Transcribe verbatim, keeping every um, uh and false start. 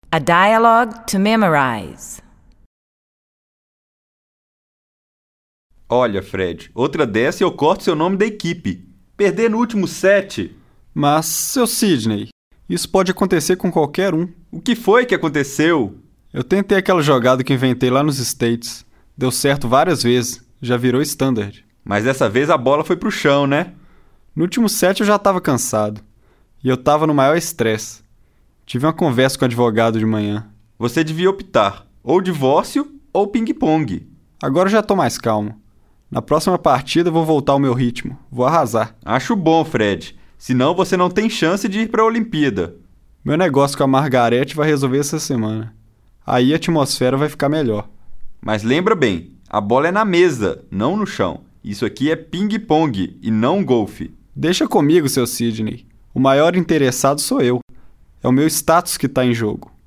A dialogue to memorize. Olha, Fred, outra dessa e eu corto seu nome da equipe. Perder no último set. Mas, seu Sidney, isso pode acontecer com qualquer um. O que foi que aconteceu? Eu tentei aquela jogada que inventei lá nos States. Deu certo várias vezes. Já virou standard. Mas dessa vez a bola foi pro chão, né? No último set eu já estava cansado. E eu estava no maior estresse. Tive uma conversa com o advogado de manhã. Você devia optar ou divórcio ou ping-pong. Agora eu já estou mais calmo. Na próxima partida eu vou voltar ao meu ritmo. Vou arrasar. Acho bom, Fred. Senão você não tem chance de ir para a Olimpíada. Meu negócio com a Margarete vai resolver essa semana. Aí a atmosfera vai ficar melhor. Mas lembra bem, a bola é na mesa, não no chão. Isso aqui é ping-pong e não golfe. Deixa comigo, seu Sidney. O maior interessado sou eu. É o meu status que está em jogo.